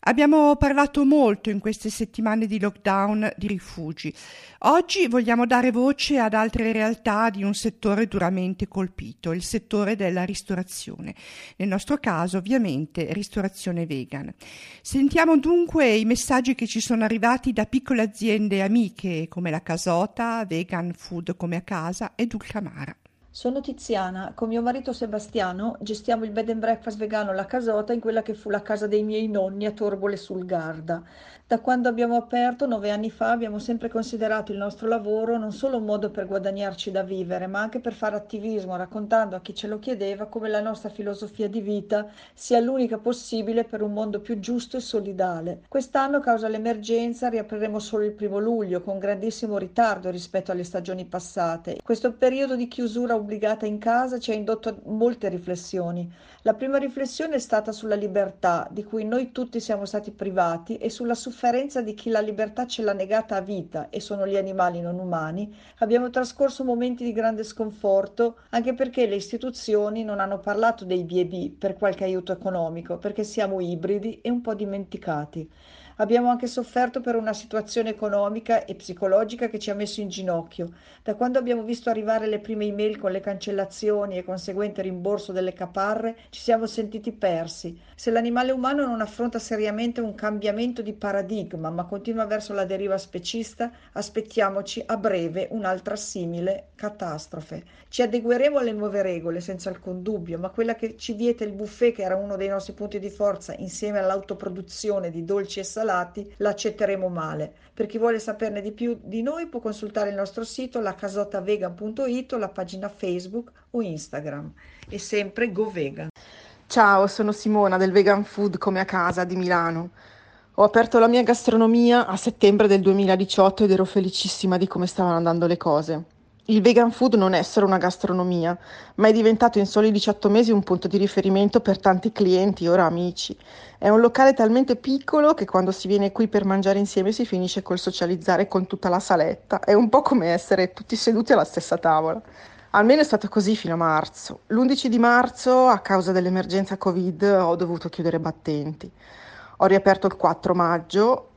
Abbiamo parlato molto in queste settimane di lockdown di rifugi. Oggi vogliamo dare voce ad altre realtà di un settore duramente colpito, il settore della ristorazione. Nel nostro caso, ovviamente, ristorazione vegan. Sentiamo dunque i messaggi che ci sono arrivati da piccole aziende amiche come la Casota, Vegan Food come a casa e Dulcamara. Sono Tiziana, con mio marito Sebastiano gestiamo il bed and breakfast vegano La Casota in quella che fu la casa dei miei nonni a Torbole sul Garda. Da quando abbiamo aperto 9 anni fa abbiamo sempre considerato il nostro lavoro non solo un modo per guadagnarci da vivere, ma anche per fare attivismo, raccontando a chi ce lo chiedeva come la nostra filosofia di vita sia l'unica possibile per un mondo più giusto e solidale. Quest'anno, a causa dell'emergenza, riapriremo solo il 1° luglio, con grandissimo ritardo rispetto alle stagioni passate. Questo periodo di chiusura obbligata in casa ci ha indotto a molte riflessioni. La prima riflessione è stata sulla libertà, di cui noi tutti siamo stati privati, e sulla sofferenza di chi la libertà ce l'ha negata a vita, e sono gli animali non umani. Abbiamo trascorso momenti di grande sconforto, anche perché le istituzioni non hanno parlato dei B&B per qualche aiuto economico, perché siamo ibridi e un po' dimenticati. Abbiamo anche sofferto per una situazione economica e psicologica che ci ha messo in ginocchio. Da quando abbiamo visto arrivare le prime email con le cancellazioni e conseguente rimborso delle caparre, ci siamo sentiti persi. Se l'animale umano non affronta seriamente un cambiamento di paradigma, ma continua verso la deriva specista, aspettiamoci a breve un'altra simile catastrofe. Ci adegueremo alle nuove regole, senza alcun dubbio, ma quella che ci vieta il buffet, che era uno dei nostri punti di forza, insieme all'autoproduzione di dolci e salati, l'accetteremo male. Per chi vuole saperne di più di noi può consultare il nostro sito lacasotavegan.it o la pagina Facebook o Instagram. E sempre Go Vegan. Ciao, sono Simona del Vegan Food come a casa di Milano. Ho aperto la mia gastronomia a settembre del 2018 ed ero felicissima di come stavano andando le cose. Il vegan food non è solo una gastronomia, ma è diventato in soli 18 mesi un punto di riferimento per tanti clienti, ora amici. È un locale talmente piccolo che quando si viene qui per mangiare insieme si finisce col socializzare con tutta la saletta. È un po' come essere tutti seduti alla stessa tavola. Almeno è stato così fino a marzo. L'11 di marzo, a causa dell'emergenza Covid, ho dovuto chiudere i battenti. Ho riaperto il 4 maggio,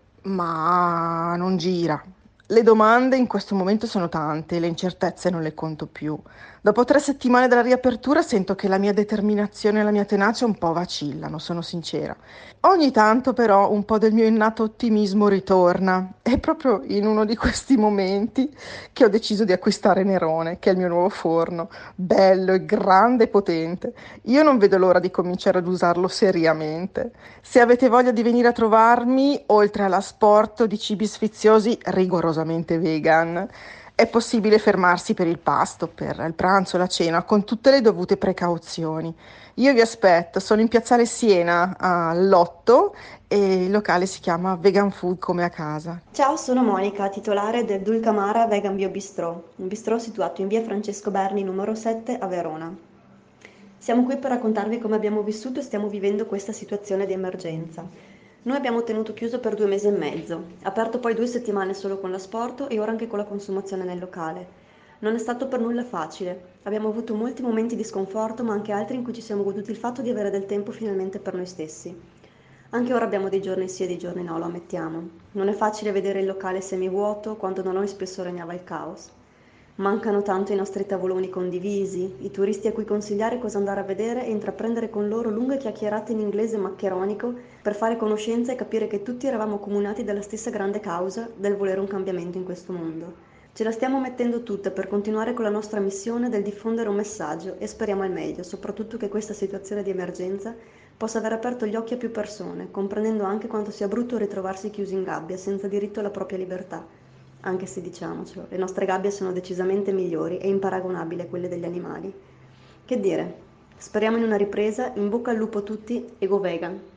ma non gira. Le domande in questo momento sono tante, le incertezze non le conto più. Dopo 3 settimane dalla riapertura sento che la mia determinazione e la mia tenacia un po' vacillano, sono sincera. Ogni tanto però un po' del mio innato ottimismo ritorna. È proprio in uno di questi momenti che ho deciso di acquistare Nerone, che è il mio nuovo forno, bello e grande e potente. Io non vedo l'ora di cominciare ad usarlo seriamente. Se avete voglia di venire a trovarmi, oltre all'asporto di cibi sfiziosi rigorosamente vegan, è possibile fermarsi per il pasto, per il pranzo, la cena, con tutte le dovute precauzioni. Io vi aspetto, sono in Piazzale Siena all'8 e il locale si chiama Vegan Food come a casa. Ciao, sono Monica, titolare del Dulcamara Vegan Bio Bistrò, un bistrò situato in via Francesco Berni numero 7 a Verona. Siamo qui per raccontarvi come abbiamo vissuto e stiamo vivendo questa situazione di emergenza. Noi abbiamo tenuto chiuso per 2 mesi e mezzo, aperto poi 2 settimane solo con l'asporto e ora anche con la consumazione nel locale. Non è stato per nulla facile, abbiamo avuto molti momenti di sconforto ma anche altri in cui ci siamo goduti il fatto di avere del tempo finalmente per noi stessi. Anche ora abbiamo dei giorni sì e dei giorni no, lo ammettiamo. Non è facile vedere il locale semivuoto quando da noi spesso regnava il caos. Mancano tanto i nostri tavoloni condivisi, i turisti a cui consigliare cosa andare a vedere e intraprendere con loro lunghe chiacchierate in inglese maccheronico per fare conoscenza e capire che tutti eravamo comunati dalla stessa grande causa del volere un cambiamento in questo mondo. Ce la stiamo mettendo tutta per continuare con la nostra missione del diffondere un messaggio e speriamo al meglio, soprattutto che questa situazione di emergenza possa aver aperto gli occhi a più persone, comprendendo anche quanto sia brutto ritrovarsi chiusi in gabbia, senza diritto alla propria libertà. Anche se diciamocelo, le nostre gabbie sono decisamente migliori e imparagonabili a quelle degli animali. Che dire? Speriamo in una ripresa, in bocca al lupo a tutti e go vegan!